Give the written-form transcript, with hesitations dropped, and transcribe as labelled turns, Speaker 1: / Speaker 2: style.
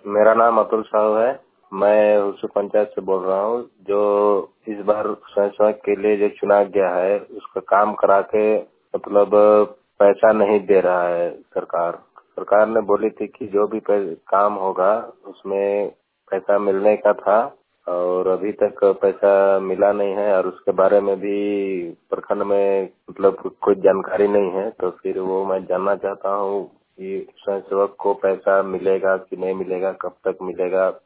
Speaker 1: मेरा नाम अतुल साहू है। मैं हुसू पंचायत से बोल रहा हूँ। जो इस बार स्वयं सेवक के लिए जो चुना गया है उसका काम करा के मतलब पैसा नहीं दे रहा है सरकार। सरकार ने बोली थी कि जो भी काम होगा उसमें पैसा मिलने का था और अभी तक पैसा मिला नहीं है और उसके बारे में भी प्रखंड में मतलब कोई जानकारी नहीं है। तो फिर वो मैं जानना चाहता हूँ कि स्वयं सेवक को पैसा मिलेगा कि नहीं मिलेगा, कब तक मिलेगा।